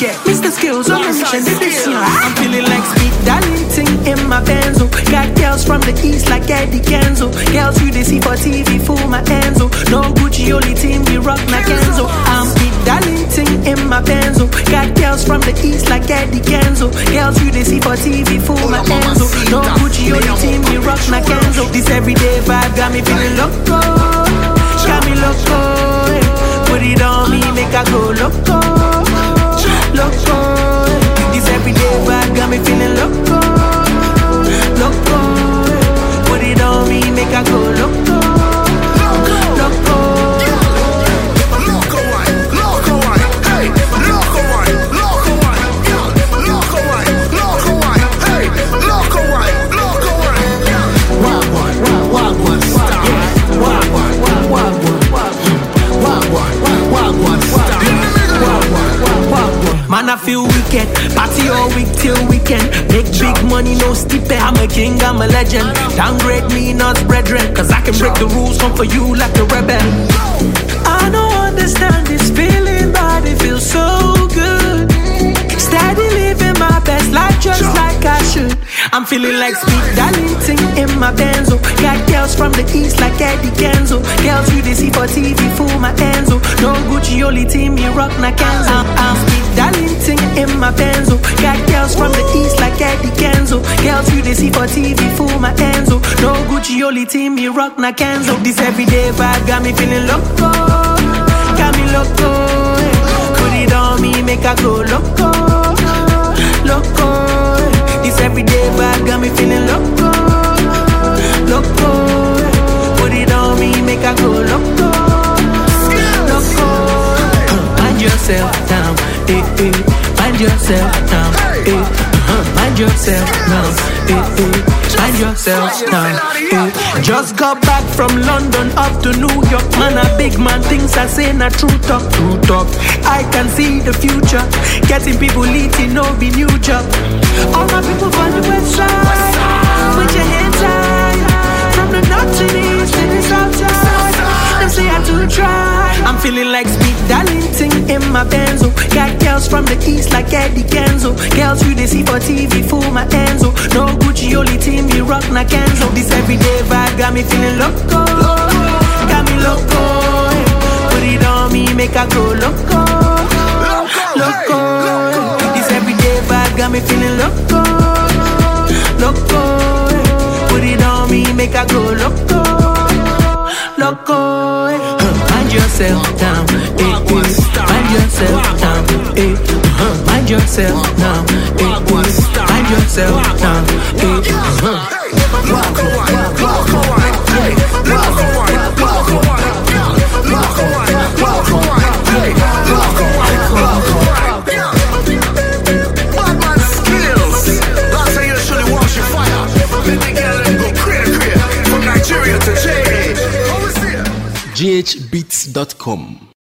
wicked. Mr. Skills on the mission, this year. I'm feeling like Speed Darlington in my Benzo. Got girls from the east like Eddie Kenzo. Girls you they see for TV, fool my Enzo. No Gucci, only team, we rock my Kenzo. I'm Speed Darlington in my Benzo. Got girls from the east like Eddie Kenzo. Girls you they see for TV, fool my Enzo. No Gucci, only team, we rock my Kenzo. This everyday vibe got me feeling loco. Got me loco. Put it on me, make I go loco. Loco. This everyday vibe got me feeling loco. Loco. Put it on me, make I go loco. Loco. Loco one, loco one, hey, loco one, loco one, loco one, loco one, hey, loco one, loco one. Wagwan style. Wagwan style. Man, I feel wicked. Party all week till weekend. Make big money, no stipend. I'm a king, I'm a legend. Downgrade me, not brethren. Cause I can break the rules, come for you like a rebel. I don't understand this feeling, but it feels so good. Steady living my best life just like I should. I'm feeling like Speed Darlington in my Benzo. Got girls from the east like Eddie Kenzo. Girls you they see for TV, fool my Enzo. No Gucci, only team, me rock na Kenzo. I'm Speed Darlington in my Benzo. Got girls from the east like Eddie Kenzo. Girls you they see for TV, fool my Enzo. No Gucci, only team, me rock na Kenzo. This everyday vibe got me feeling loco. Got me loco. Put it on me, make I go loco. Loco. This everyday vibe got me feeling loco. Loco. Put it on me, make I go loco. Loco. Mind yourself down, eh, eh. Mind yourself down, eh. Mind yourself down, eh, eh. Mind yourself down, eh. Just got back from London up to New York. Man, a big man, things I say na true talk, true talk. I can see the future. Getting people eating, no be new job. All my people from the west side, put your hands high. From the north to the east to the south side, them say I do try. I'm feeling like Speed Darlington in my Benzo. Got girls from the east like Eddie Kenzo. Girls you they see for TV, fool my Enzo. No Gucci, only team, we rock na Kenzo. This everyday vibe got me feeling loco. Got me loco. Put it on me, make I go loco. Loco. This everyday vibe got me feeling loco. Loco. Put it on me, make I go loco. Loco. Mind yourself down, eh, eh. Mind yourself down, eh. Mind yourself down, eh, eh. Mind yourself down, eh. Loco one, loco one, hey, loco one, loco one, loco one, loco one, hey, loco one, loco one. Badman skills. That's how you should wash your fire. Let me get them go clear. From Nigeria to change. ghbeats.com